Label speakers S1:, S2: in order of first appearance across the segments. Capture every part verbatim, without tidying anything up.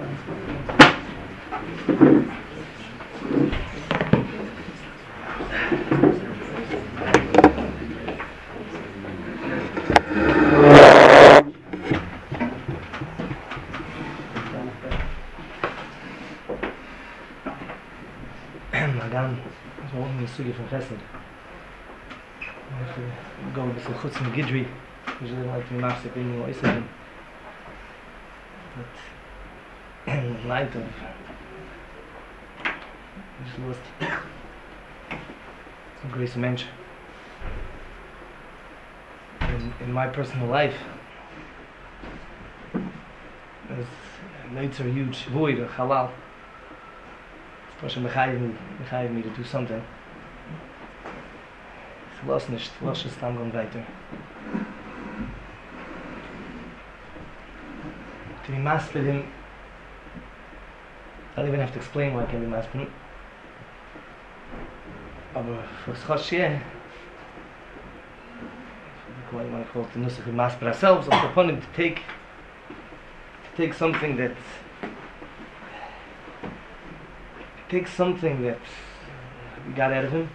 S1: Magan, so one in the sugi from Chesed. I have to go with the chutz and gidri. Usually I like to be mafsik being what I said. But in light of I just lost some grace mensch. In, in my personal life, there's nights are huge void or halal. Hashem mechayev me, mechayev me to do something. Ich lass nicht, lass es dann gehen weiter. To be masked with him, I don't even have to explain why I can be masked with him. Aber for Schoshie, what you want to call it, the nusach, we mask for ourselves, or upon him to take, to take something that take something that we got out of him,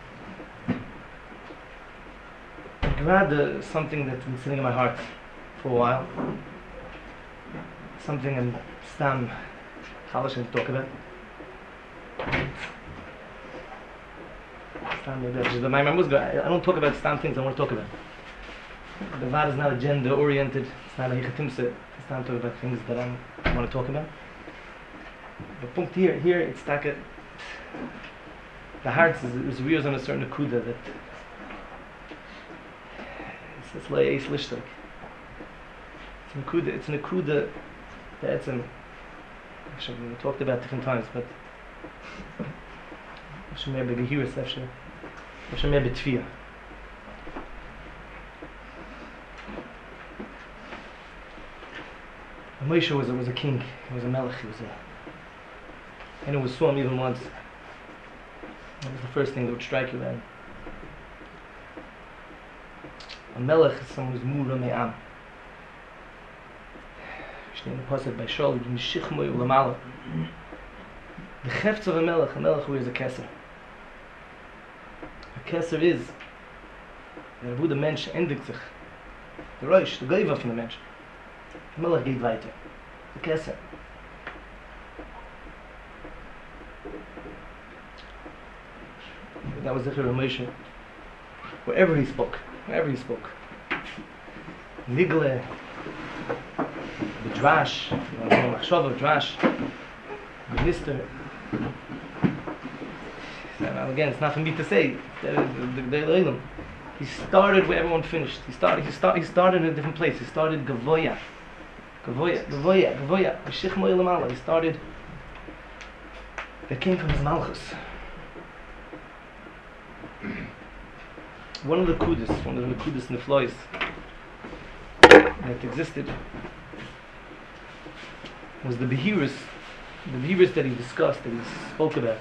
S1: grab uh, something that's been sitting in my heart for a while, something I'm stam chalish to talk about. Stam, maybe the my I don't talk about stam things I want to talk about. The Vad is not agenda oriented. It's not a hichatimse. It's not talking about things that I'm, I want to talk about. The point here, here it's like a, the heart is, is rears on a certain akuda that it's it's like ace lishtak. It's an akuda. It's an akuda that's an. Actually, we talked about different times, but actually maybe the here is actually actually maybe tfiyah. Moshe was a, was a king. He was a melech. He was a, and it was saw him even once. That was the first thing that would strike you then. A melech is someone who's mura me'am. Shnei in the pasuk by Shaul, Mishichmoi u'lamala. The chefts of a melech, a melech wears a keser. A keser is that wo der Mensch endigt sich. Der Rosh, der Geiva von der Mensch. Der melech geht weiter. Der keser. That was Zechir Moshe. Wherever he spoke, wherever he spoke. Nigle, the Drash, the Machshava, Drash, the Mister. And again, it's not for me to say. He started where everyone finished. He started. He started. He started in a different place. He started Gavoya, Gavoya, Gavoya, Gavoya. Mishich Moy Lamala. He started. That came from his Malchus. One of the kudus, one of the kudus neflois that existed was the behiras, the behiras that he discussed, that he spoke about.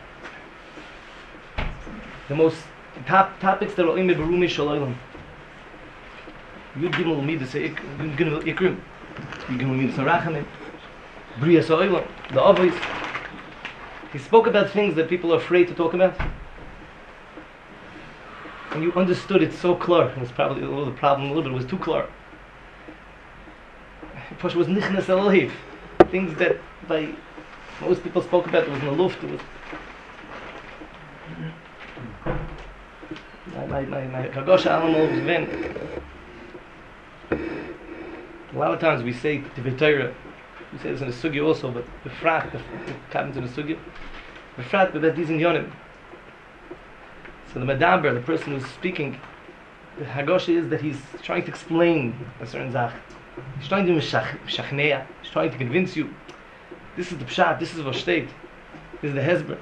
S1: The most top topics that are in the berumi shalaylam. Yud gimel midas yud gimel ikrim, yud gimel midas arachamim, bria shalaylam, the avos. He spoke about things that people are afraid to talk about. And you understood it so clear, and it's probably a little the problem a little bit, it was too clear. It was nichnas elohiv. Things that by most people spoke about, it was in the luft, it was my my my, my kagosha animal was ven. A lot of times we say to Torah, we say this in the sugya also, but the frat, the happens in the sugya, the frat, but that these in yonim. So the Medaber, the person who's speaking, the Hagosha is that he's trying to explain a certain zach. He's trying to mishachneya. He's trying to convince you. This is the pshat. This is what state. This is the hezber.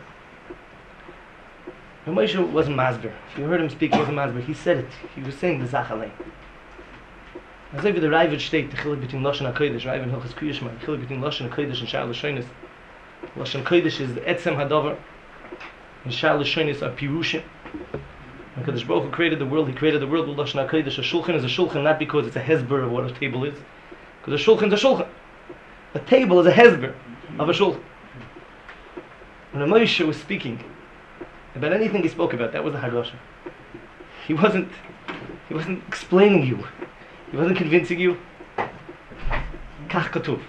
S1: But Moshe wasn't masber. If you heard him speak, he wasn't masber. He said it. He was saying the zach alay. As if the Ravid state, the chilik between Lashon HaKodesh, Ravid and Hilchas Kriyashma, the chilik between Lashon HaKodesh and Sha'ar L'Shonis. Lashon HaKodesh is the etzem hadavar, and Sha'ar L'Shonis are pirushim. When Kadosh Baruch Hu created the world, He created the world with Lashon HaKodesh. A shulchan is a shulchan not because it's a hezber of what a table is, because a shulchan is a shulchan. A table is a hezber. of a shul. When Moshe was speaking about anything he spoke about, that was the Hagosha. He wasn't, he wasn't explaining you. He wasn't convincing you. Kach katuv.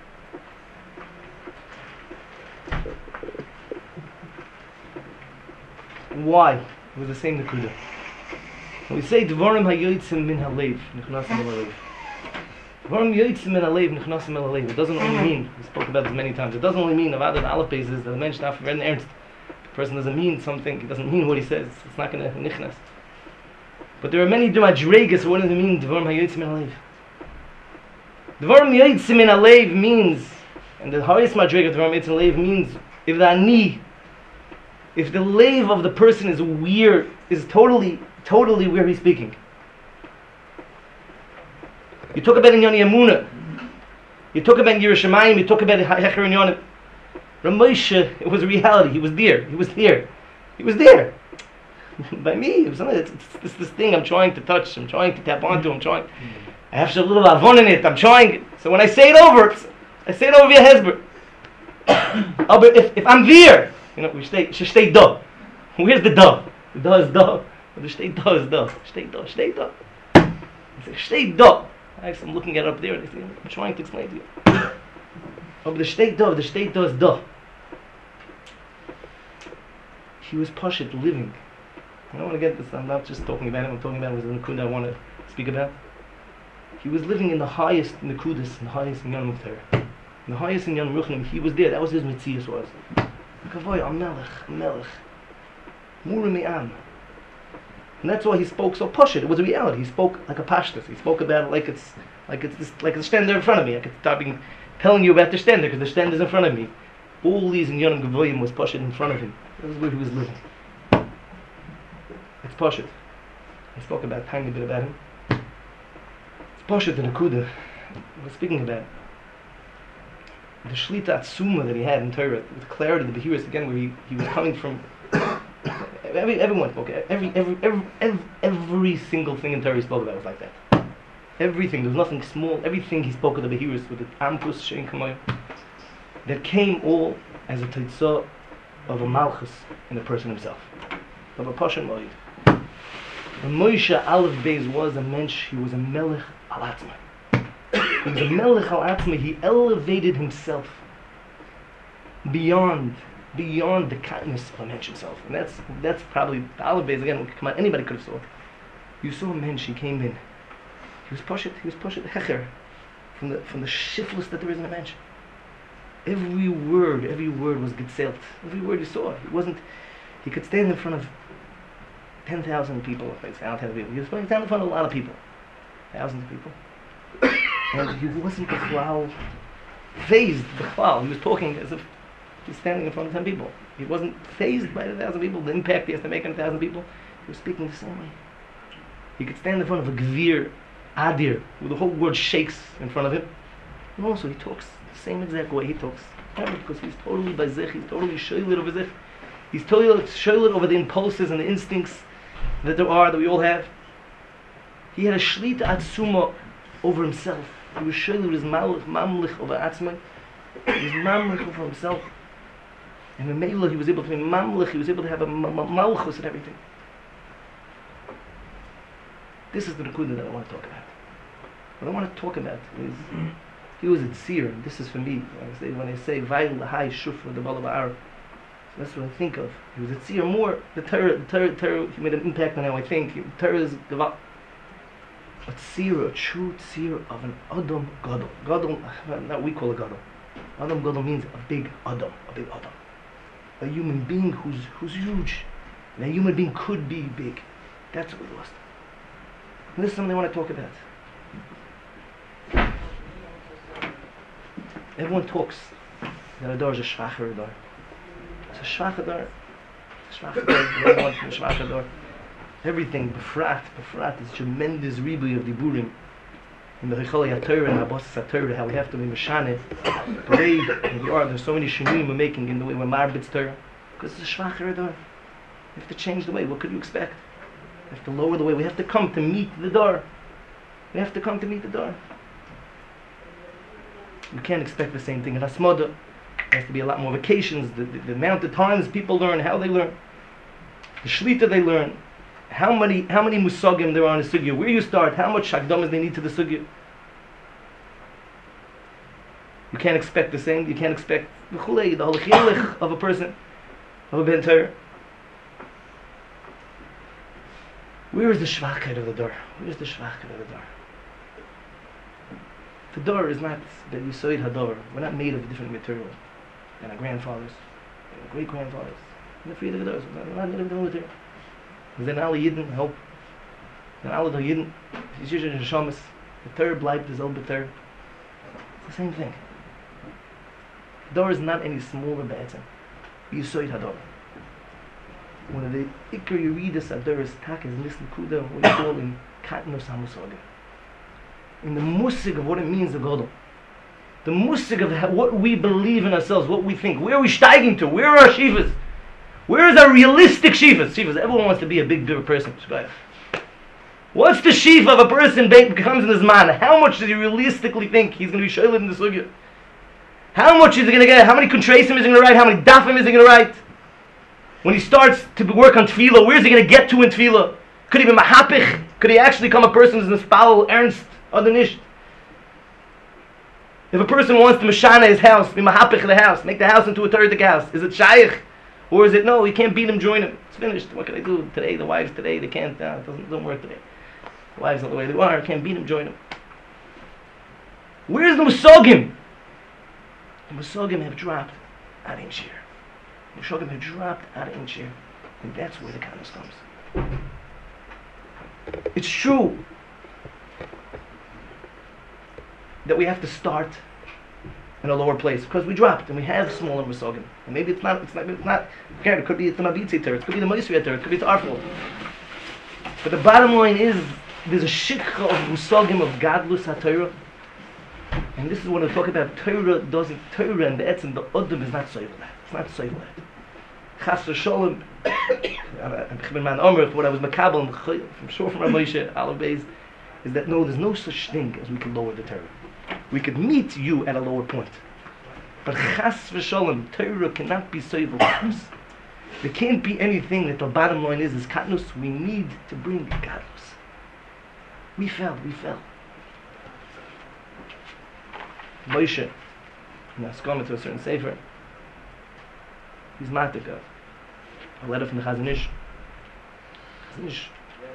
S1: Why? It was the same Nakuda. When we say Dvarim hayotzim min halev, nichnasim el halev. Dvarim yotzim min halev, nichnasim el halev. It doesn't only mean, we spoke about this many times, it doesn't only mean about the Aleph basis that the mention after very ernst. The person doesn't mean something, it doesn't mean what he says, it's not going to nichnas. But there are many Madregas who wouldn't mean Dvarim hayotzim min halev. Dvarim yotzim min halev means, and the highest Madrega of Dvarim yotzim min halev means, if the ani, if the lave of the person is weird, is totally, totally where he's speaking. You talk about Inyan Yamuna, you talk about Yerushalayim, you talk about Hecher Inyanim. Ramosha, it was a reality. He was there. He was there. He was there. By me, it was something. It's, it's this, this thing I'm trying to touch. I'm trying to tap onto. I'm trying. I have a little avon in it. I'm trying. So when I say it over, I say it over via Hezbollah. Oh, but if, if I'm there. You know, we stay, she stay da. Where's the da? The da is da. The stay da is da. Stay da, stay da. I say, stay da. I'm looking at it up there and I say, I'm trying to explain to you. Oh, but the stay da, the stay da is da. He was Pashit living. I don't want to get this, I'm not just talking about him, I'm talking about it with the Nakuda I want to speak about. He was living in the highest Nakudas, in the highest in Yom Torah. In the highest in Yom Ruchnim, he was there, that was his Metzias was. Kavoy, a melech, a melech. Mura mi'am. And that's why he spoke so pashut. It was a reality. He spoke like a pashtus. He spoke about it like it's like it's this, like a stender in front of me. I could start being, telling you about the stender because the stender's in front of me. All these in Yonam Gavoyim was pashut in front of him. That was where he was living. It's pashut. I spoke about a tiny bit about him. It's pashut and Akuda. We're speaking about the Shlita Atzuma that he had in Torah, the clarity, the Behiris, again, where he, he was coming from. Every, everyone spoke, every, every, every, every, every single thing in Torah he spoke about was like that. Everything, there was nothing small, everything he spoke of the Behiris, with the Amkus, Shein Kamoy, that came all as a Teitzah of a Malchus in the person himself, of a Pashan Moed. The Moshe Aleph Beis was a mensch, he was a Melech al Atzma. He was a Melech al Atzma, he elevated himself beyond, beyond the kindness of a mensch himself. And that's that's probably, the Aleph Beis, again, come on, anybody could have saw. You saw a mensch, he came in, he was Pashit, he was Pashit Hecher, from the, from the shiftless that there is in a mensch. Every word, every word was getzelt. Every word you saw. He wasn't, he could stand in front of ten thousand people, if it's ten thousand people. He was standing in front of a lot of people. Thousands of people. And he wasn't Bechlal phased, Bechlal. He was talking as if he's standing in front of ten people. He wasn't phased by the thousand people, the impact he has to make on a thousand people. He was speaking the same way. He could stand in front of a Gvir, Adir, where the whole world shakes in front of him. And also he talks the same exact way he talks. Because he's totally by Zich, he's totally shoylit over Zich. He's totally shoylit over the impulses and the instincts that there are, that we all have. He had a shlita atzuma over himself. He was shoylit with his mamlich over atzma. He was mamlich over himself. And in Meilah he was able to be mamlich, he was able to have a malchus and everything. This is the Nakuda that I want to talk about. What I want to talk about is, he was a tzir, and this is for me, I say, when I say, Vayl lahai shufra the bala ba'ar, so that's what I think of. He was a tzir more, the Torah, the Torah, Torah, he made an impact on how I think. The Torah is a tzir, a true tzir of an Adam Gadol. Gadol, not we call it Gadol. Adam Gadol means a big Adam, a big Adam. A human being who's who's huge. And a human being could be big. That's what we lost. And this is something I want to talk about. Everyone talks that a door is a schwacher door. It's a schwacher door. It's a schwacher door. Everyone wants a schwacher door. Everything, befrat, befrat, is tremendous ribuy of diburim. In the Rechol HaTorah and Abbas HaTorah, how we have to be meshane. The way that we are, there's so many shinuim we're making in the way we're marbitz Torah. Because it's a schwacher door. We have to change the way. What could you expect? We have to lower the way. We have to come to meet the door. We have to come to meet the door. You can't expect the same thing in Hasmoda. There has to be a lot more vacations, the, the, the amount of times people learn, how they learn, the shlita they learn, how many how many musagim there are in the sugya, where you start, how much shakdamas they need to the sugya. You can't expect the same, you can't expect the halachiyah of a person, of a ben Torah. Where is the shvachkeit of the door? Where is the shvachkeit of the door? The door is not that you saw it hador. We're not made of different material than our grandfathers, and our great grandfathers. And the free of the doors. We're not made of different material. Then alle Yidden help. Then alle the Yidden. It's usually in Shamas. The Torah bleibt is all beter. It's the same thing. The door is not any smaller be'etzem. You saw it hador. One of the ikar you read this hador is tak is nisnikuda, what you call in katnos hamusaga. In the musig of what it means to Godel. The musig of how, what we believe in ourselves, what we think. Where are we steiging to? Where are our shivas? Where is our realistic shivas? Shivas, everyone wants to be a big, big person. What's the shiva of a person becomes in his man? How much does he realistically think he's going to be shoyled in the sugya? How much is he going to get? How many contrasim is he going to write? How many dafim is he going to write? When he starts to work on tefillah, where is he going to get to in tefillah? Could he be mahapich? Could he actually become a person who's nispal, ernst? If a person wants to mashana his house, be mahapich the house, make the house into a Torah house, is it shaykh? Or is it, no, you can't beat him, join him. It's finished. What can I do today? The wives today, they can't, uh, it doesn't, doesn't work today. The wives not the way they are, I can't beat him, join him. Where's the Musogim? The Musogim have dropped out in shir. The Musogim have dropped out in shir. And that's where the kindness comes. It's true that we have to start in a lower place because we dropped and we have smaller musogim. And maybe it's not, it's not, it's not, again, it could be the Mabitzi Torah, it could be the Moisri Torah, it could be the Arful. But the bottom line is, there's a shikha of musogim of gadlus HaTorah. And this is when we talk about Torah doesn't, Torah and the etzem, the Odom is not soivel that. It's not soivel that. Chas v'sholem, what I was makabel, I'm sure from Rabbi Moshe, Aleph Beis, is that no, there's no such thing as we can lower the Torah. We could meet you at a lower point. But chas v'sholem, Torah cannot be soivel. There can't be anything that the bottom line is, is katnus, we need to bring gadlus. We fell, we fell. Moshe, in Ascoma to a certain sefer, he's matika, a letter from the Chazon Ish. Chazon Ish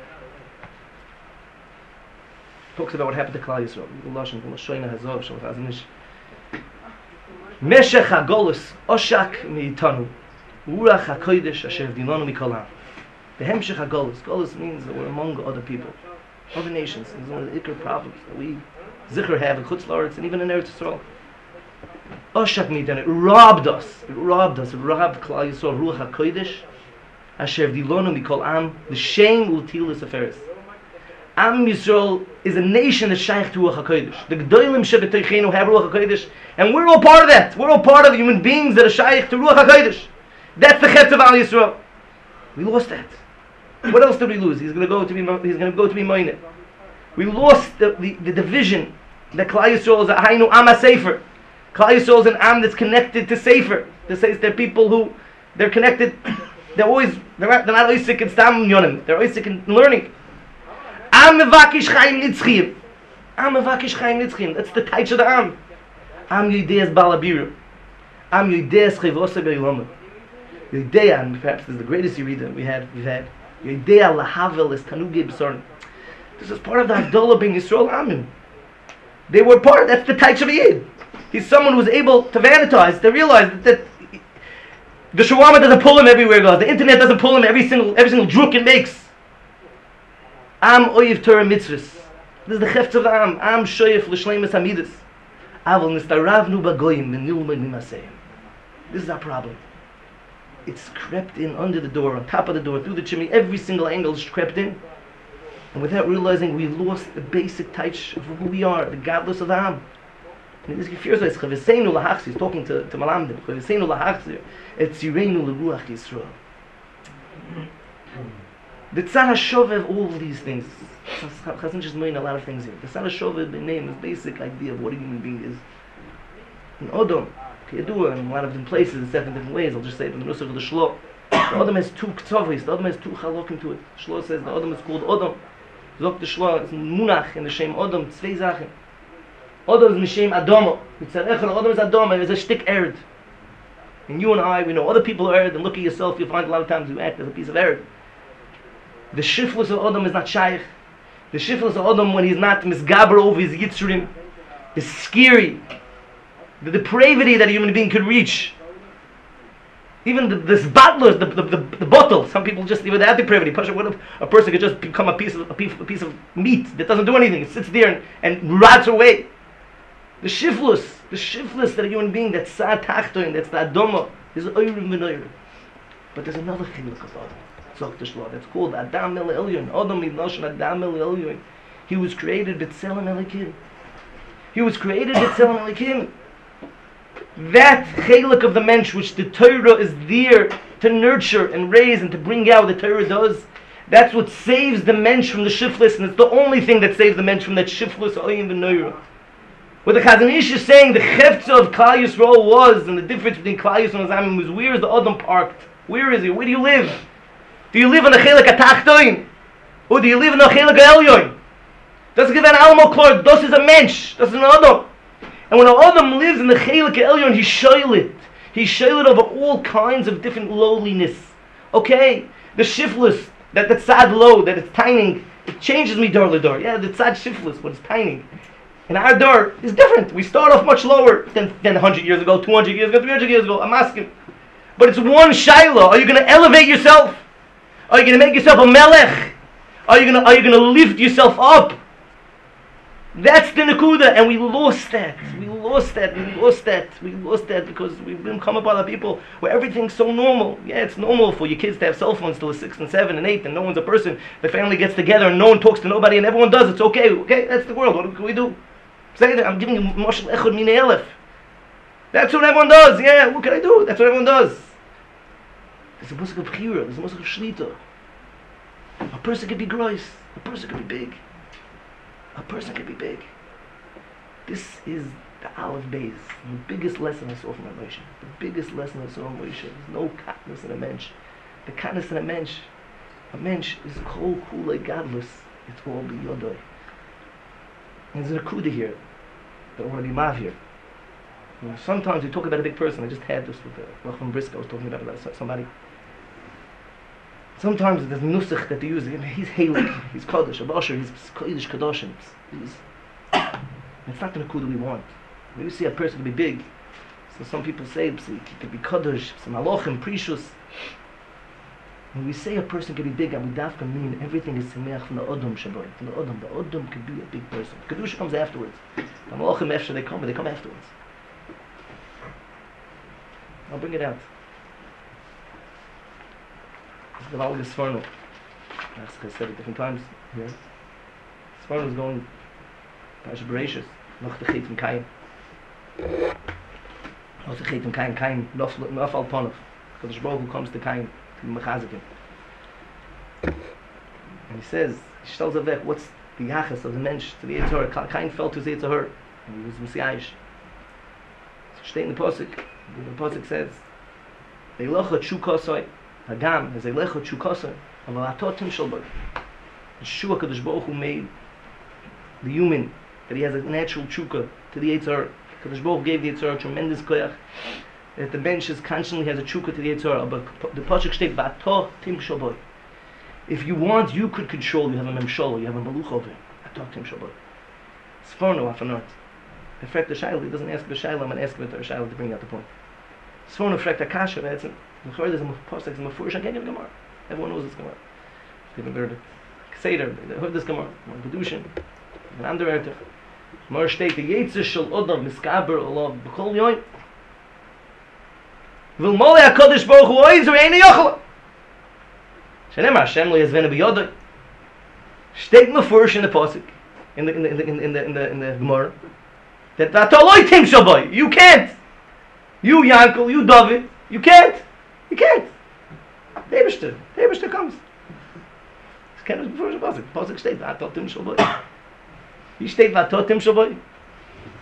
S1: talks about what happened to Klal Yisrael. Lashon from Shoyna Hazov, Shal Chazon Ish. Meshech HaGolus, Oshak Meitanu, Urach HaKodesh Asher Dinonu Mikolam. The Hemshech HaGolus, Golus means that we're among other people, other nations. It's one of the ikar problems that we Zikr have in Chutz La'aretz and even in Eretz Yisrael. Oshak Meitanu, it robbed us, it robbed us, it robbed Klal Yisrael, Ruach HaKodesh Asher Dinonu Mikolam, the shame will teal us aferis. Am Yisrael is a nation that's shaykh to Ruach HaKodesh. The Gdolim Shebeteichenu have Ruach HaKodesh, and we're all part of that. We're all part of the human beings that are shaykh to Ruach HaKodesh. That's the chetz of Al Yisrael. We lost that. What else did we lose? He's going to go to be. He's going to go to be Moineh. We lost the, the, the division that Klal Yisrael is a Hainu Am HaSefer. Klal Yisrael is an Am that's connected to Sefer. This says they're people who they're connected. They're always they're not they're not Isaac and Stam Yonim. They're Isaac in learning. Am mevakish chaim nitzchim. Am mevakish chaim nitzchim. That's the taich of the Am. Am Yidei Balabiru. Am Yidei Chayvosa Be'ilama. Yidei, and perhaps this is the greatest Yerida we had. We've had Yidei Lahavel is Tanugi B'Sorn. This is part of the Havdalah being Yisrael Amim. They were part. That's the taich of a Yid. He's someone who was able to vanitize, to realize that, that the shawarma doesn't pull him everywhere he goes. The internet doesn't pull him every single every single druk it makes. Am oyev Torah mitzvahs. This is the chefetz of the Am. Am shoyef l'shleimus hamidus. Avol nistaravnu bagoyim v'nilmod mimaseim. This is our problem. It's crept in under the door, on top of the door, through the chimney. Every single angle is crept in. And without realizing, we lost the basic touch of who we are, the godless of the Am. And this Gefir says, Chaviseinu lahachzir, he's talking to, to Malamdim, Chaviseinu lahachzir, et zireinu leruach Yisrael. The Tzad HaShovev, all of these things, Chazon just mean a lot of things here. The Tzad HaShovev, the name, is basic idea of what a human being is. An Odom, Yadua, in a lot of different places, in seven different ways. I'll just say it in the Nusach of the Shlo. The Adam has two ktzovis, the Adam has two chalokim to it. Shlo says the Adam is called Adam. Zok the Shlo, it's Munach in the Shem Adam, zwei Sachen. Adam is Mishem Adama. It's an Echel, Adam is Adama, it's a shtick erd. And you and I, we know other people are erd, and look at yourself, you'll find a lot of times you act as a piece of erd. The shiflus of Adam is not shaykh. The shiflus of Adam, when he's not misgaber over his yitzurim, is scary. The depravity that a human being could reach. Even the, this bottlers, the, the, the, the bottle, some people just, even that depravity, a person could just become a piece of a piece, a piece of meat that doesn't do anything. It sits there and, and rots away. The shiflus, the shiflus that a human being, that's sa tachtoin, that's the adoma, is oyrim v'noyrim. But there's another chiluk of Adam, Zok the Shlo, that's called Adam el Elyon. Adam miloshen Adam el Elyon. He was created b'tzelem elikim. He was created b'tzelem elikim. That chiluk of the mensch, which the Torah is there to nurture and raise and to bring out, the Torah does, that's what saves the mensch from the shiflus, and it's the only thing that saves the mensch from that shiflus oyim v'noyrim. What the Chazon Ish is saying, the chefza of Klal Yisrael was, and the difference between Klal Yisrael and Zamim was, where is the Adam parked? Where is he? Where do you live? Do you live in the Chelik HaTachtoin? Or do you live in the Chelik HaElyon? Das ist ein Almoklor, das ist a mensch, das ist an Adam. And when an Adam lives in the Chelik HaElyon, he's shoylit. He's shoylit over all kinds of different lowliness. Okay? The shiflus, that the tzad low, that it's tining, it changes me door to door. Yeah, the tzad shiflus, when it's tining. And our door is different. We start off much lower than, than one hundred years ago, two hundred years ago, three hundred years ago. I'm asking. But it's one shaila. Are you going to elevate yourself? Are you going to make yourself a melech? Are you going to, are you going to lift yourself up? That's the Nakuda. And we lost that. We lost that. We lost that. We lost that because we've become up other people where everything's so normal. Yeah, it's normal for your kids to have cell phones till they're six and seven and eight and no one's a person. The family gets together and no one talks to nobody and everyone does. It's okay. Okay, that's the world. What can we do? Say that I'm giving you Moshel Echad Min Elef. That's what everyone does. Yeah, what can I do? That's what everyone does. There's a musik of Chira. There's a musik of Shlita. A person can be gross. A person can be big. A person can be big. This is the Aleph Beis. The biggest lesson I saw from Moshe. The biggest lesson I saw from Moshe. There's no katnus in a mensch. The katnus in a mensch. A mensch is kol kulei gadlus. It's all biyodoi. And there's a kuda here that I want to be mav here. You know, sometimes we talk about a big person. I just had this with uh, Rachman Briska. I was talking about it about somebody. Sometimes there's nusach that they use. He's Halik, he's Kaddish, a Basher, he's Kaddish Kadoshim. He's, it's not the kuda we want. When you see a person to be big, so some people say he could be Kaddish, some Alochim, Precious. When we say a person can be big, and we dafka mean everything is semeach from the Odom Shabbat. From the Odom, the Odom could be a big person. Kedusha comes afterwards. The Malachim after they come, but they come afterwards. I'll bring it out. This is the Valga Sforno. I said it different times here. Sforno is going Parashat Bereshis, noch the Chet from Kain. Noch the Chet from Kain, Kain, Nafal Ponov. Kadosh Baruch Hu comes to Kain. And he says, he tells Avek, what's the yachas of the mensch to the Yitzhar? Kain fell to the Yitzhar, and he was Messiahish. So state in the Pasuk, the Pasuk says, Eilecha Chukosoi, Hagam, is Eilecha Chukosoi, Aval Atotim Shalboi. The Shua Kadosh Baruch Hu made the human, that he has a natural chukah to the Yitzhar. Kadosh Baruch Hu gave the Yitzhar a tremendous koyach. That the bench is constantly has a chukah to the Yitzhar, but the pasuk states, "Ba'to tim shaboy." If you want, you could control. You have a memshol, you have a maluch over him. Ba'to tim shaboy. Sforno afanot. The frek the shaila, he doesn't ask the shaila, I'm going to ask him the shaila to bring out the point. Sforno frek the kasha. That's it. The chayr is a pasuk, is a mafurish again in Gemara. Everyone knows this Gemara. They even heard it. Seder, they heard this Gemara. One kedushin, an andererter. Gemara state the Yitzhar shel odam miskaber olav b'kol yoyim. Vil mole HaKadosh Baruch Hu oiz re'einu yochel. Shenemar Hashem lo yazvenu b'yodoi. Steht mefurish in the pasuk, in the in the in the in the in the, in the Gemara, that v'atoloi tim shaboy. You can't. You Yankel, you David, you can't. You can't. The Eibishter, the Eibishter comes. It's kennen before the pasuk. The pasuk steht v'atol tim shaboy. He steht v'atol tim shaboy.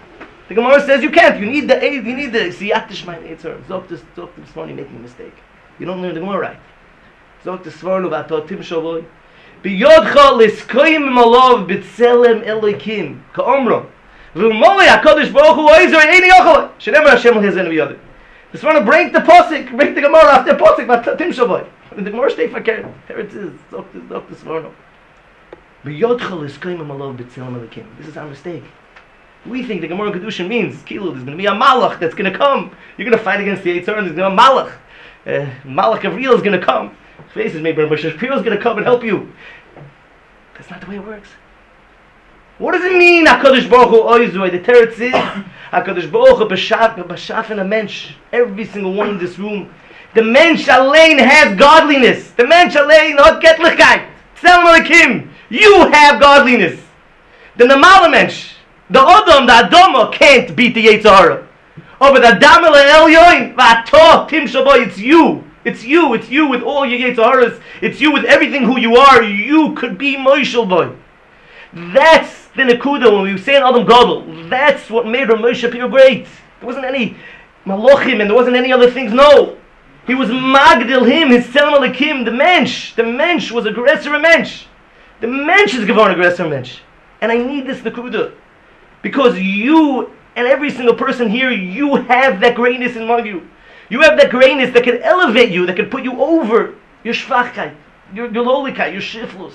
S1: The Gemara says you can't. You need the aid. You need the siyatish my Eitzer. Zok this, zok this morning making a mistake. You don't learn the Gemara right. Zok this svarnu v'atotim shavoy. Biyodcha liskoyim malov b'tzelem elikim ka'omro. V'umoli HaKadosh Baruch Hu oizer eini yochel. Shenever Hashem l'hezen v'yodim. This want to break the posik, break the Gemara after posik v'atotim shavoy. The Gemara stay fakir. Here it is. Zok this, zok this svarnu. Biyodcha liskoyim malov b'tzelem elikim. This is our mistake. We think the Gemara Kedushin means, Kilo, there's going to be a Malach that's going to come. You're going to fight against the Eitzor, and there's going to be a Malach. Uh, Malach of Real is going to come. Faces maybe, but Shapiro is going to come and help you. That's not the way it works. What does it mean, HaKadosh Baruch Hu Oizui? The Teretz is, HaKadosh Baruch Hu B'shaf, B'shaf and a mensch. Every single one in this room. The mensch allein has godliness. The mensch allein hat Gettlichkeit. Tzelem Elikim. You have godliness. The Namala mensch. The Adam, the Adama can't beat the Yetzer Hara. Oh, but the Adam el-Elyoin, v'ato tim shaboy, it's you. It's you, it's you with all your Yetzer Haras. It's you with everything who you are. You could be Moshel boy. That's the Nekuda when we say in Adam Gadol. That's what made Ramesh Shapiro great. There wasn't any Malachim and there wasn't any other things. No. He was Magdil him, his Tzelem Elikim, the mensch. The mensch was aggressor mensch. The mensch is Gevon aggressor mensch. And I need this Nekuda. Because you and every single person here, you have that greatness in you. You have that greatness that can elevate you, that can put you over your shvachkeit, your, your lowlikeit, your shiflus.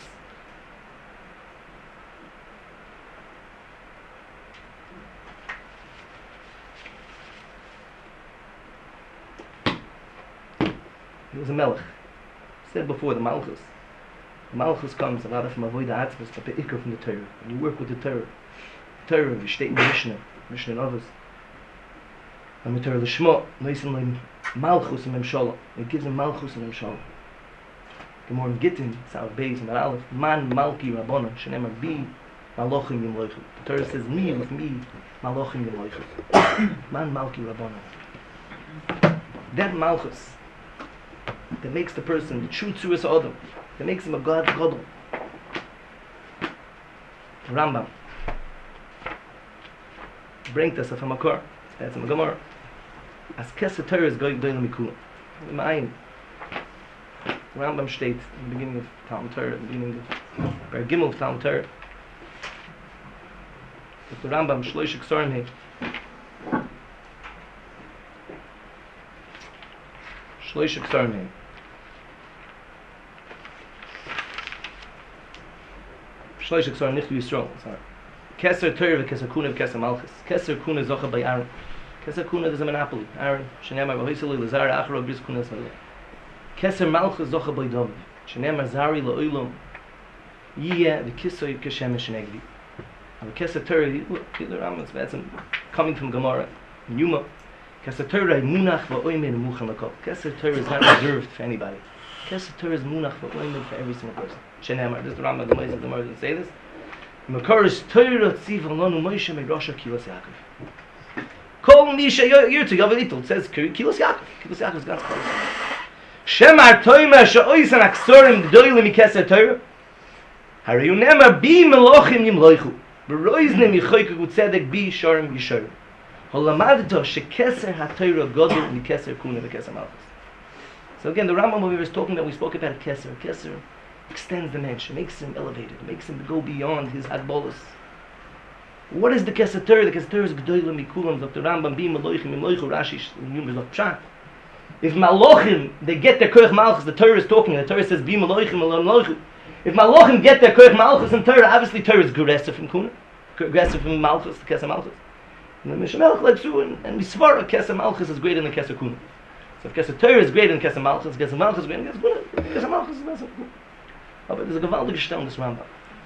S1: He was a melech. I said before, the malchus. The malchus comes a lot of from avoid the atzvus, but the ikr from the Torah. When you work with the Torah, Torah, we state in the Mishnah, Mishnah in Avos. And the Torah, the Shema, Noisim Leim Malchus and Memshala. It gives him Malchus and Memshala. Gemara in Gittin, Sav Beis and Aleph, Man Malki Rabbana, Shenemar Bi Malochim Yim Loichu. The Torah says, me with me, Malochim Yim Loichu. Man Malki Rabbana. That Malchus, that makes the person the true Tzuras Adam, that makes him a God Gadol. Rambam bringt us from a car. That's in the Gemara. As Keser Torah is going down the Mikula. In Ma'ayin. Rambam states in the beginning of Talmud Torah, the beginning of Ber Gimel of Talmud Torah. That the Rambam Shlosh Ksorim Hei. Shlosh Ksorim Hei. Shlosh Ksorim nicht Yisrael. Sorry. Keser Torah v'Keser Kuna v'Keser Malchus. Keser Kuna zocha by Aaron. Keser Kuna is a monopoly. Aaron, Shenemar v'Hoiseli l'Zara achro bris Kuna s'aleh. Keser Malchus zocha by David. Shenemar Zari l'Oilom yiyeh v'Kisoy k'Shemesh negdi. And Keser Torah, look, the Rambam's that's coming from Gemara, Yuma. Keser Torah munach v'oimen muchan l'kol. Keser Torah is not reserved for anybody. Keser Torah is munach v'oimen for every single person. Shenemar, this is the Rambam, the Moshe, the Gemara doesn't say this. Makarish Torah tziv lanu Moshe me'rasha Kilos Yaakov. Kol misha yirtu yavelitul. It says Kilos Yaakov. Kilos Yaakov is God's close. Shemar Toima she'oisan aksorim g'doylim mikeser Torah. Harayu nemar bi melochim yimloichu. Beroizne michoyku gutzedek bi shorim yishorim. Holamadto shekeser haTorah godol mikeser kuna v'keser malchus. So again, the Rambam when we were talking that we spoke about a keser. A keser extends the mensch, makes him elevated, makes him go beyond his agbolus. What is the Keser Torah? The Keser Torah is G'doylem Mikulam, Doctor Rambam, Bim Malochim, Malochu, Rashi, Yum Zok Pshat. If Malochim, they get their Koch Malchus, the Torah is talking, the Torah says Bim Malochim, Malochu. If Malochim get their Koch Malchus and Torah, obviously Torah is aggressive from Kuna, aggressive from Malchus, the Keser Malchus. And the Mishamelch led through, and, and we swore Keser Malchus is greater than Keser Kuna. So if Keser Torah is greater than Keser Malchus, Keser Malchus is greater than Keser Kuna, Keser Malchus is less than Kuna. Aber there's a gewaltige Stelle in this Rambam.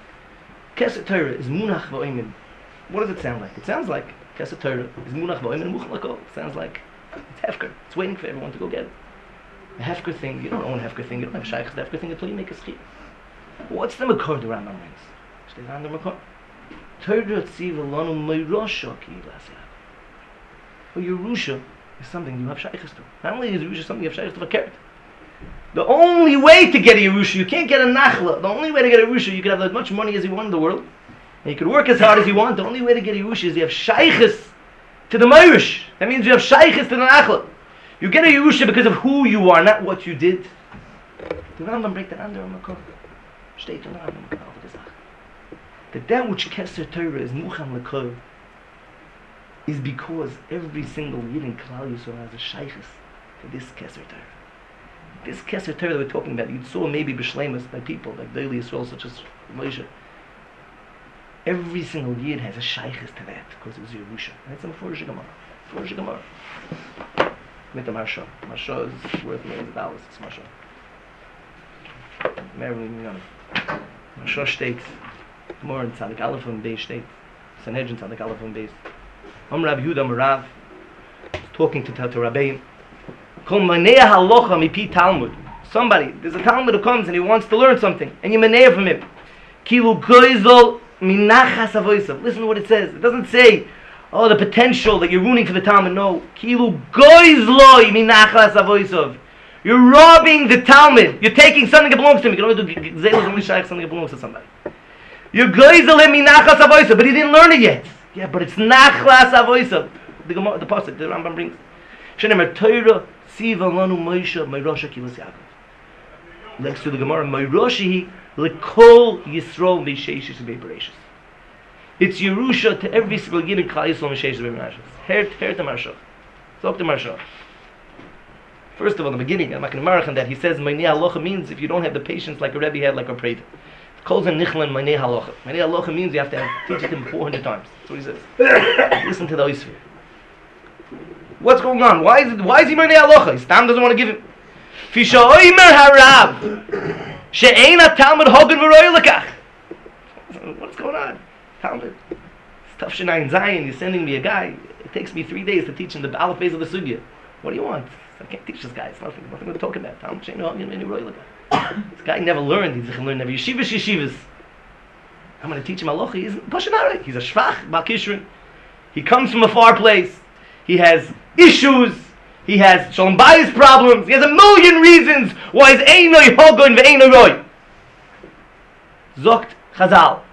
S1: Keser Torah is munach v'oimin. What does it sound like? It sounds like Keser Torah is munach v'oimin and muchal lakol. It sounds like it's hefker. It's waiting for everyone to go get it. A hefker thing, you don't own a hefker thing, you don't have shaykhs the hefker thing until you make a schir. What's the makor the Rambam brings? Stays on the makor. Torah tziv alanu meirosha ki l'asiyah. Well, Yerusha is something you have shaykhs to. Not only is Yerusha something you have shaykhs to, but carrot. The only way to get a Yerusha, you can't get a Nachla. The only way to get a Yerusha, you can have as much money as you want in the world. And you can work as hard as you want. The only way to get a Yerusha is you have Shaykhs to the Meirish. That means you have shaykhis to the Nachla. You get a Yerusha because of who you are, not what you did. The Rambam break that under on the Makor. Steht in the Rambam over the Sache. That that which Keser Torah is Muchan L'Kol is because every single Yid in Klal Yisrael has a shaykhis to this Keser Torah. This Keser Torah that we're talking about, you saw maybe b'shleimus by people like Daily Yisrael, such as Moshe. Every single Yid has a shaykhis to that because it was Yerusha. And it's a Mefurish Gemara. Mefurish Gemara. With the Marsha. Marsha is worth millions of dollars. It's Marsha. Marilyn Young. Marsha states more in Tzadik Aleph and Beis state. Sanhedrin Tzadik Aleph and Beis. Om Rabbi Yehuda Marav talking to to Rabbeim. Kol manei halacha mipi Talmud. Somebody, there's a Talmud who comes and he wants to learn something, and you manei from him. Kilu goizol minachas avoisav. Listen to what it says. It doesn't say, oh, the potential that you're ruining for the Talmud. No. Kilu goizloi minachas avoisav. You're robbing the Talmud. You're taking something that belongs to him. You can only do gzelos only shaykh something that belongs to somebody. You're goizel him minachas avoisav, but he didn't learn it yet. Yeah, but it's nachlas avoisav. The Gemara, the pasuk, the Rambam brings. Shenemer Torah siva lanu Moshe meirosha kilas Yaakov. Next to the Gemara, meiroshihi lekol Yisrael v'sheishes v'beirashis. It's Yerusha to every single Yid in Klal Yisrael v'sheishes v'beirashis. Her her to Marsha. Talk to Marsha. First of all, in the beginning, I'm not going to marach on that. He says meinei halacha means if you don't have the patience like a Rebbe had, like a Preda. Calls him nichlan meinei halacha. Meinei halacha means you have to have, teach it him four hundred times. That's what he says. Listen to the Oisver. What's going on? Why is it? Why is he meinei halacha? His Tam doesn't want to give him. Fisha oimer harav she'eina Talmud hogan v'roy lekach. What's going on? Talmud. It's tough Shinayin Zion. You're sending me a guy. It takes me three days to teach him the Aleph phase of the sugya. What do you want? I can't teach this guy. It's nothing. Nothing to talk about. Talmud she'eina hogan v'roy lekach. This guy never learned. He's going to learn never yeshivas yeshivas. I'm going to teach him halacha. He's pashanari. He's a shvach bal kishrin. He comes from a far place. He has issues. He has shalom bayis problems. He has a million reasons why he's einoi hogon ve'einoi roy. Zokt Chazal.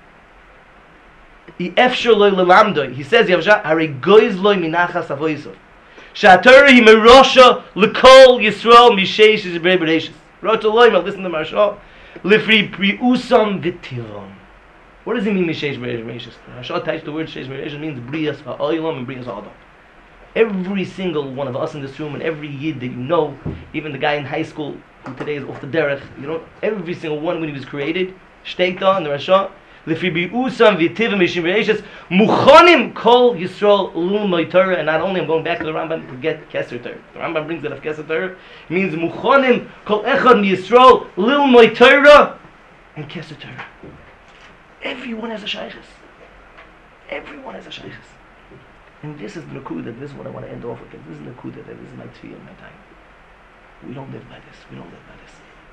S1: He efshor loy lelamdoi. He says Yavsha hari goiz loy minachas avoisov. She'atorah hi merosha lekol Yisrael misheish is breibereshis. Wrote to loy. Listen to Marsha. Lifri priusam v'tivom. What does he mean misheish breibereshis? Marsha touched the word sheish breibereshis means brias ha'olam and brias ha'adam. Every single one of us in this room and every yid that you know, even the guy in high school who today is off the derech, you know, every single one when he was created, shteita in the Rasha, L'fri bi'usam v'tivim mishim re'eshes, muchanim kol Yisrael l'umay Torah, and not only, I'm going back to the Rambam to get Keser Torah. The Rambam brings it of Keser Torah. It means muchanim kol echad Yisrael l'umay Torah and Keser Torah. Everyone has a shaykhis. Everyone has a shaykhis. And this is the Nakuda, this is what I want to end off with. This is the Nakuda, this is my tefillah, my time. We don't live by this, we don't live by this.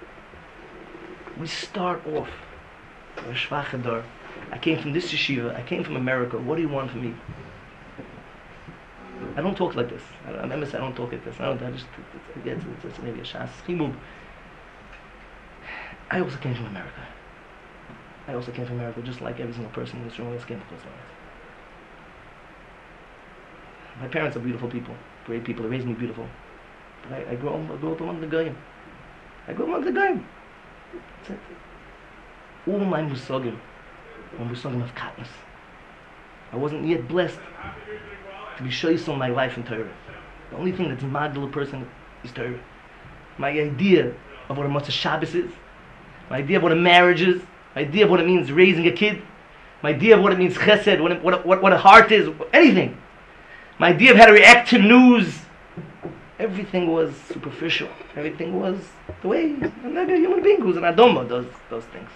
S1: We start off, we're shvachadar. I came from this yeshiva, I came from America, what do you want from me? I don't talk like this. I don't, I don't talk like this. I don't, I just, it's, it's, it's, it's maybe a shas chimub. I also came from America. I also came from America, just like every single person in this room else came from Israel. My parents are beautiful people, great people. They raised me beautiful. But I, I, grew, up, I grew up among the Goyim. I grew up among the Goyim. That's it. All my musagim were musagim of katnus. I wasn't yet blessed to be shoyis on my life in Torah. The only thing that's magdal a person is Torah. My idea of what a Motzei Shabbos is, my idea of what a marriage is, my idea of what it means raising a kid, my idea of what it means chesed, what, it, what, what, what a heart is, anything. My idea of how to react to news, everything was superficial. Everything was the way a human being who's an Adoma does those things.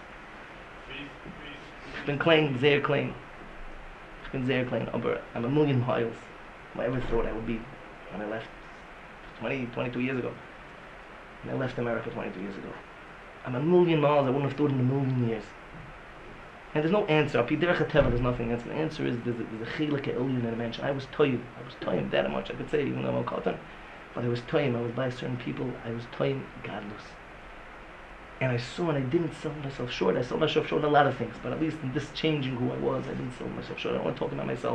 S1: I've been claiming Zeir claim. I've been Zeir claim. I'm a million miles. I ever thought I would be when I left twenty, twenty-two years ago. When I left America twenty-two years ago. I'm a million miles. I wouldn't have thought in a million years. And there's no answer. There's nothing answer. The answer is there's a, there's a chilek elyon in a mention. I was toyim. I was toyim that much. I could say even though I'm a katan, but I was toyim. I was by certain people. I was toyim godless. And I saw, and I didn't sell myself short. I sold myself short in a lot of things, but at least in this changing who I was, I didn't sell myself short. I don't want to talk about myself.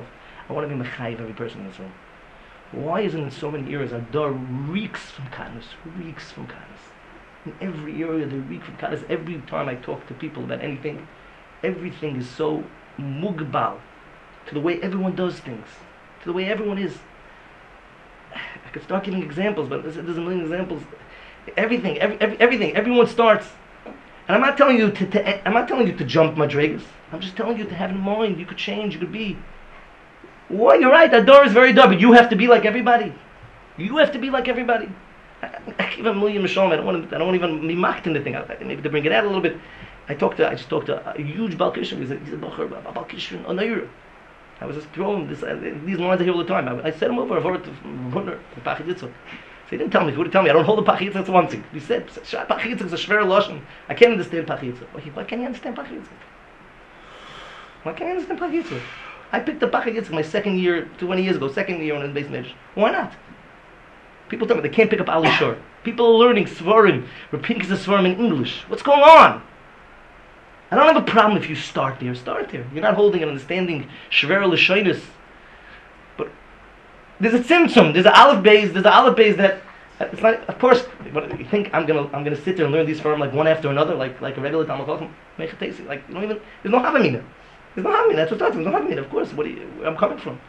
S1: I want to be mechayiv every person in this room. Why isn't in so many areas our door reeks from kindness, reeks from kindness? In every area they reek from kindness. Every time I talk to people about anything, everything is so mugbal to the way everyone does things, to the way everyone is. I could start giving examples, but there's, there's a million examples. Everything, every, every, everything, everyone starts. And I'm not telling you to, to I'm not telling you to jump madrigas. I'm just telling you to have in mind you could change, you could be. Well, you're right, that door is very dark, but you have to be like everybody. You have to be like everybody. I, I give a million mishalom. I don't want to, I don't want to even be mocked in the thing. I, maybe to bring it out a little bit. I talked to I just talked to a huge Baal Kishrin. He's a he's a Bacher, Baal Kishrin Onayur. I was just throwing this uh, these lines I hear all the time. I, I said him over. I've heard Runner, the Pachid Yitzchak. So he didn't tell me. He would tell me. I don't hold the Pachid Yitzchak. That's one thing. He said Pachid Yitzchak is a schwer lashon. I can't understand Pachid Yitzchak. Why, why can't you understand Pachid Yitzchak? Why can't you understand Pachid Yitzchak? I picked up Pachid Yitzchak my second year, twenty years ago, second year on the base measure. Why not? People tell me they can't pick up Ali Shor. People are learning Svarim, repeating the Svarim in English. What's going on? I don't have a problem if you start there. Start there. You're not holding and understanding Shver L'Shoinus. But there's a tzimtzum. There's an aleph base. There's an aleph base that it's not. Of course, what you think I'm gonna I'm gonna sit there and learn these Svarim like one after another, like like a regular Talmud Chacham. Make it tasty. Like you don't even. There's no havamina. There's no havamina. That's what's talking. There's no havamina. Of course. What do you, where I'm coming from.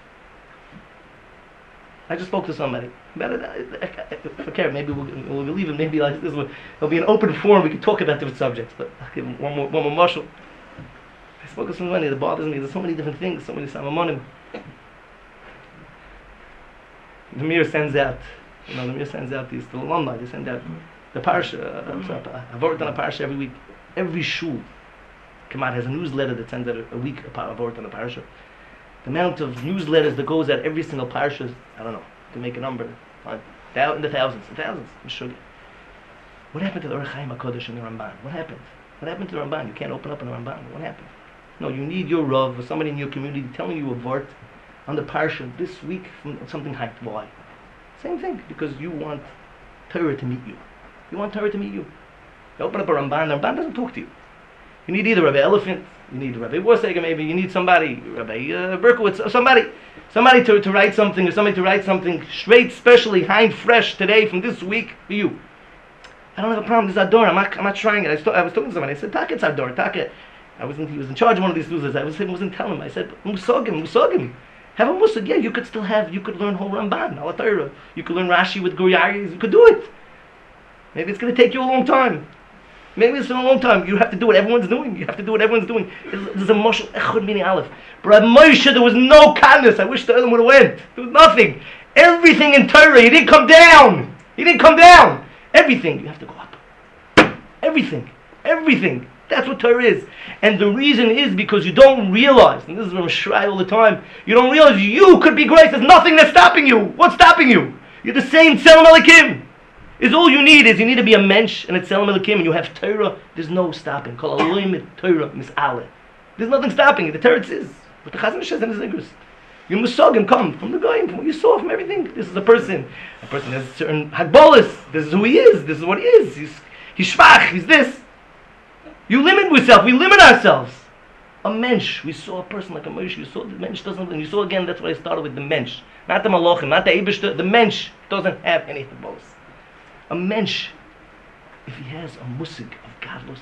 S1: I just spoke to somebody. Okay, maybe we'll, we'll leave it. Maybe like this will it'll be an open forum. We can talk about different subjects. But I'll give one more, one more marshal. I spoke to somebody that bothers me. There's so many different things. So many samamonim. The Mir sends out. You know, the Mir sends out these the alumni. They send out the parsha. Uh, I've worked on a parsha every week. Every shul, Kamat has a newsletter that sends out a, a week. I've worked on a parsha. The amount of newsletters that goes out every single parsha, I don't know, to make a number, fine. In the thousands, the thousands, I'm sure. What happened to the Orach Chaim HaKodesh and the Ramban? What happened? What happened to the Ramban? You can't open up in the Ramban. What happened? No, you need your Rav or somebody in your community telling you a vort on the parsha this week from something hyped. Why? Same thing, because you want Torah to meet you. You want Torah to meet you. You open up a Ramban, the Ramban doesn't talk to you. You need either Rabbi Elephant, you need Rabbi Warsager maybe, you need somebody, Rabbi uh, Berkowitz, somebody, somebody to, to write something, or somebody to write something straight, specially, hind fresh today from this week for you. I don't have a problem, this is Ador, I'm not, I'm not trying it. I, st- I was talking to somebody, I said, Taka, it's Ador, Taka. I wasn't, he was in charge of one of these newsletters, I was, I wasn't telling him, I said, Musogim, Musogim. Have a Musog, yeah, you could still have, you could learn whole Ramban, Al Torah. You could learn Rashi with Guryaris, you could do it. Maybe it's going to take you a long time. Maybe it's been a long time. You have to do what everyone's doing. You have to do what everyone's doing. There's a moshel echad mini aleph. But at Moshe there was no kindness. I wish the other would have went. There was nothing. Everything in Torah. He didn't come down. He didn't come down. Everything. You have to go up. Everything. Everything. That's what Torah is. And the reason is because you don't realize, and this is what I'm shy all the time, you don't realize you could be great. There's nothing that's stopping you. What's stopping you? You're the same Tzelem Elikim. Is all you need is you need to be a mensch and a Tzelem Elikim and you have Torah. There's no stopping. Kol aloim et Torah mis'ale. There's nothing stopping. The Torah is. But the Chazon says in his Zigros. You musogim come from the goyim, from what you saw from everything. This is a person. A person has certain hagbolas. This is who he is. This is what he is. He's he's shvach. He's this. You limit yourself. We limit ourselves. A mensch. We saw a person like a Moshe. You saw the mensch doesn't. And you saw again. That's what I started with. The mensch, not the malachim, not the eibishter. The mensch doesn't have any hagbolas. A mensch, if he has a musig of gadlus,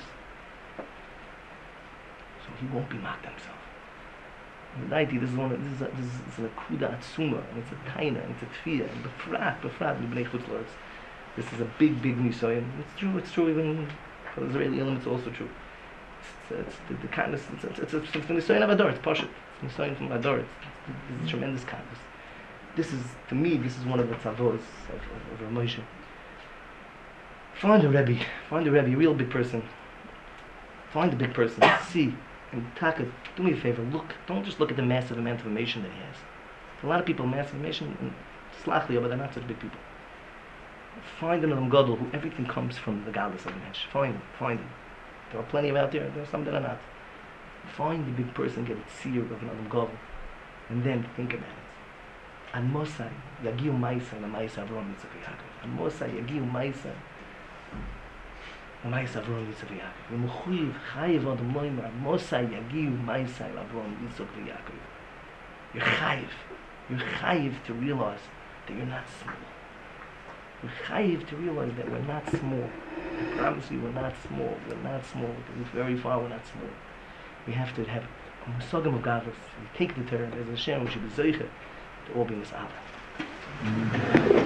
S1: so he won't be mocked himself. In the ninety, this is one. Of, this is a, this is a kuda atzuma, and it's a taina, and it's a tfiyah, and befrat, befrat, b'bnei chutz la'aretz. This is a big, big nisayon. It's true. It's true. Even for the Israeli element, it's also true. It's, it's the, the kindness. It's it's it's, it's, it's the nisayon of Ador. It's pashut. It's nisayon from Ador. It's, it's, it's tremendous kindness. This is, to me, this is one of the tzavos of, of, of Moshe. Find a Rebbe, find a Rebbe, a real big person. Find a big person, see, and Taka, do me a favor, look, don't just look at the massive amount of information that he has. A lot of people, massive information, and slachli, but they're not such big people. Find an Adam Gadol who everything comes from the godless of the mensch. Find him, find him. There are plenty of out there, there are some that are not. Find the big person, get a seer of an Adam Gadol, and then think about it. An Mosai, Yagiu Maisa, and Maisa Avram Yitzchak Yaakov. An Mosai, Yagiu Maisa, Maisa Avram Yitzchak Yaakov. V'mechuyev chayev ad moimer Mosai yagiu Maisa Avram Yitzchak Yaakov. You're chayiv. You're chayiv to realize that you're not small. You're chayiv to realize that we're not small. I promise you, we're not small. We're not small. We're very far. We're not small. We have to have a musagim of gadlus. We take the Torah as Hashem. We should be zeicher to all be misabah.